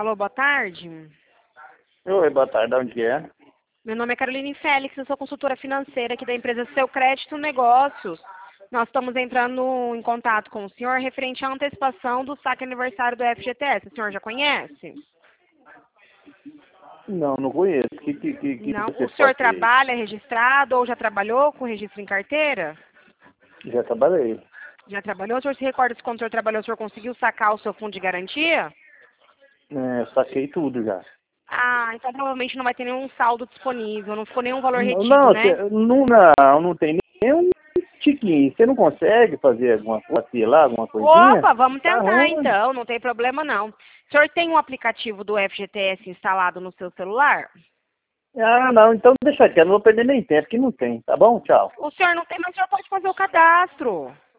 Alô, boa tarde. Oi, boa tarde, onde que é? Meu nome é Caroline Félix, eu sou consultora financeira aqui da empresa Seu Crédito Negócios. Nós estamos entrando em contato com o senhor referente à antecipação do saque aniversário do FGTS. O senhor já conhece? Não, não conheço. Que Não. você O senhor pode ter? trabalha registrado ou já trabalhou com registro em carteira? Já trabalhei. Já trabalhou? O senhor se recorda se quando o senhor trabalhou, o senhor conseguiu sacar o seu fundo de garantia? Saquei tudo já. Ah, então provavelmente não vai ter nenhum saldo disponível, não ficou nenhum valor Não, retido, né? não tem nenhum tiquinho. Você não consegue fazer alguma coisa assim lá, alguma coisinha? Opa, vamos tentar Arruma. então, não tem problema não. O senhor tem um aplicativo do FGTS instalado no seu celular? Ah, não, então deixa quieto, não vou perder nem tempo, que não tem. Tá bom? Tchau. O senhor não tem, mas o senhor pode fazer o cadastro.